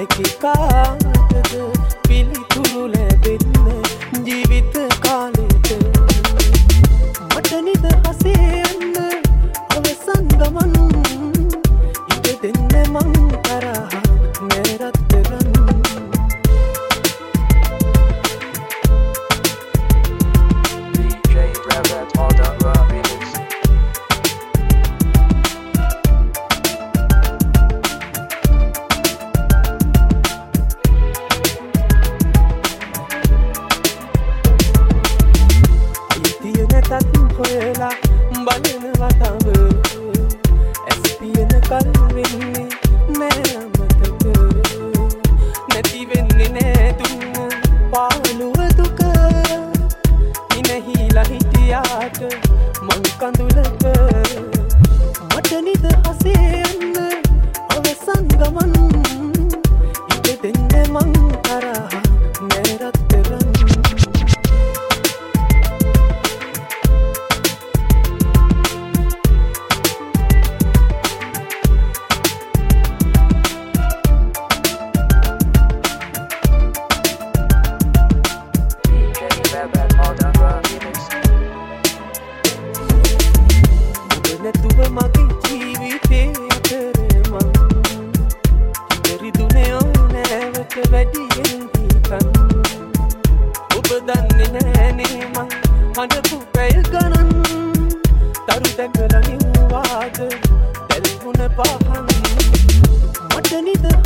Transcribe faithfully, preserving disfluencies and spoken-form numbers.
හැකි කාටද පිළිතුරු ලැබෙන්නේ ජීවිත කාලෙට මට නිදහසේ යන්න අවසන් ගමන් ඉඩ දෙන්න මං තරහ නැරත්තරන් Hoyla balena watav S P N kal wenne namatak nati wenne ne dun paaluwa duka inahila hitiyat man kandulaka mata nidahase yanna avasan gaman ide denne man taraha nerattaran නැතුව මගේ ජීවිතේ අතරමං ඉදිරිදුනේ ඕනෑවට වැඩියෙන් හිතන් ඔබ දන්නේ නෑනේ මං හඬපු පැය ගණන් තරු දැකලා නිවාද දැල්ගුණ පහන් මට නිද